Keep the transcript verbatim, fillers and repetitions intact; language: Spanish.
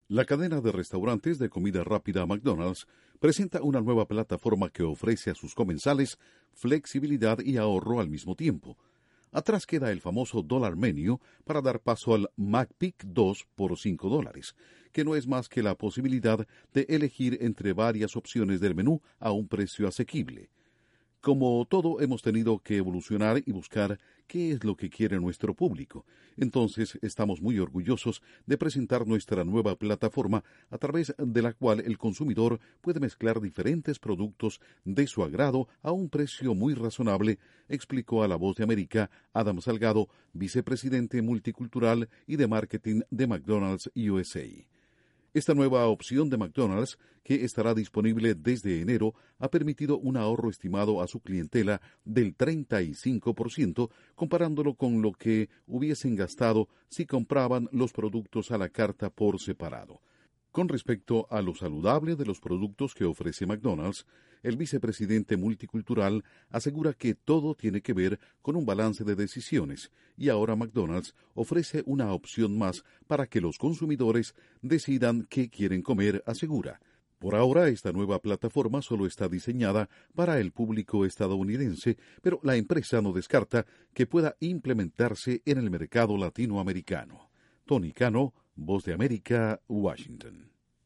La cadena de restaurantes de comida rápida McDonald's presenta una nueva plataforma que ofrece a sus comensales flexibilidad y ahorro al mismo tiempo. Atrás queda el famoso Dollar Menu para dar paso al McPick dos por cinco dólares, que no es más que la posibilidad de elegir entre varias opciones del menú a un precio asequible. Como todo, hemos tenido que evolucionar y buscar qué es lo que quiere nuestro público. Entonces, estamos muy orgullosos de presentar nuestra nueva plataforma a través de la cual el consumidor puede mezclar diferentes productos de su agrado a un precio muy razonable, explicó a La Voz de América Adam Salgado, vicepresidente multicultural y de marketing de McDonald's U S A. Esta nueva opción de McDonald's, que estará disponible desde enero, ha permitido un ahorro estimado a su clientela del treinta y cinco por ciento, comparándolo con lo que hubiesen gastado si compraban los productos a la carta por separado. Con respecto a lo saludable de los productos que ofrece McDonald's, el vicepresidente multicultural asegura que todo tiene que ver con un balance de decisiones y ahora McDonald's ofrece una opción más para que los consumidores decidan qué quieren comer, asegura. Por ahora, esta nueva plataforma solo está diseñada para el público estadounidense, pero la empresa no descarta que pueda implementarse en el mercado latinoamericano. Tony Cano, Voz de América, Washington.